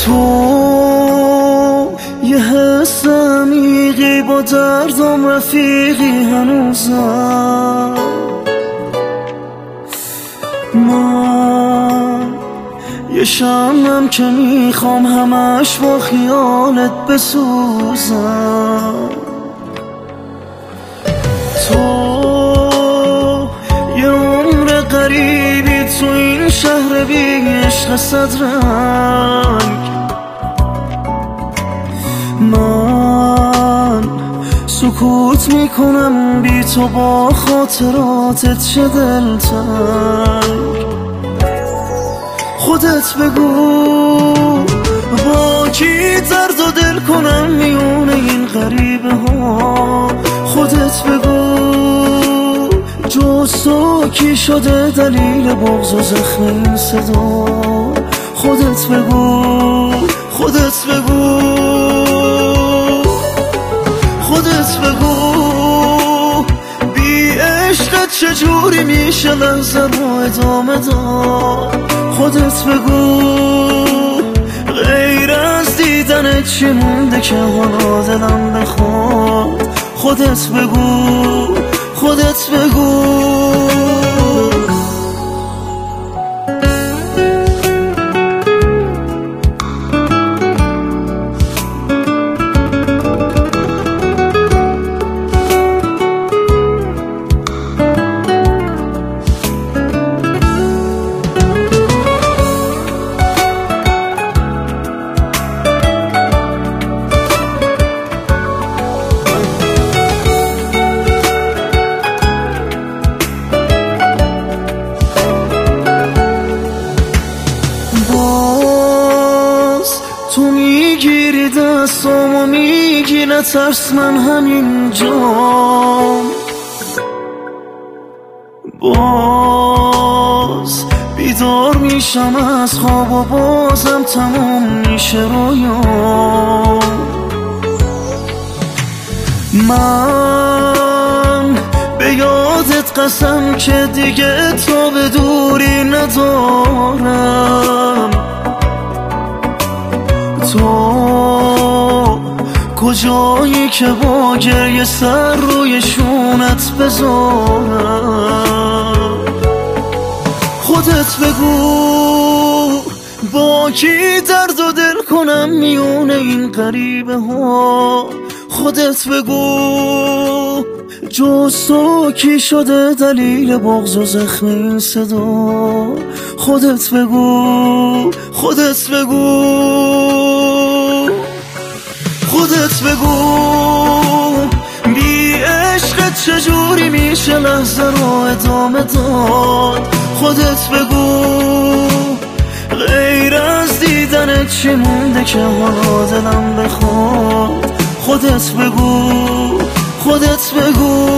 تو یه حس عمیقی با دردم رفیقی هنوزم. من یه شمعم که میخوام همش با خیالت بسوزم. تو یه عمر غریبی تو این شهر بی عشق صد رنگ. من سکوت میکنم بی تو با خاطراتت چه دلتنگ. خودت بگو با کی درد و دل کنم میونه این غریبه ها. خودت بگو جز تو کی شده دلیل بغض و زخم این صدا. خودت بگو خودت بگو خودت بگو بی عشقت چجوری میشه لحظه رو ادامه داد. خودت بگو غیر از دیدنت چی مونده که حالا دلم بخواد. خودت بگو خودت بگو. تو میگیری دستم و میگی نترس من همینجام. باز بیدار میشم از خواب و بازم تموم میشه رویام. من به یادت قسم که دیگه تو به دوری ندارم. تو کجایی که با گریه سر روی شونت بذارم. خودت بگو با کی درد و دل کنم میونه این غریبه ها. خودت بگو جز تو کی شده دلیل بغض و زخم این صدا. خودت بگو خودت بگو خودت بگو بی عشقت چجوری میشه لحظه رو ادامه داد. خودت بگو غیر از دیدنت چی مونده که حالا دلم بخواد. خودت بگو خودت بگو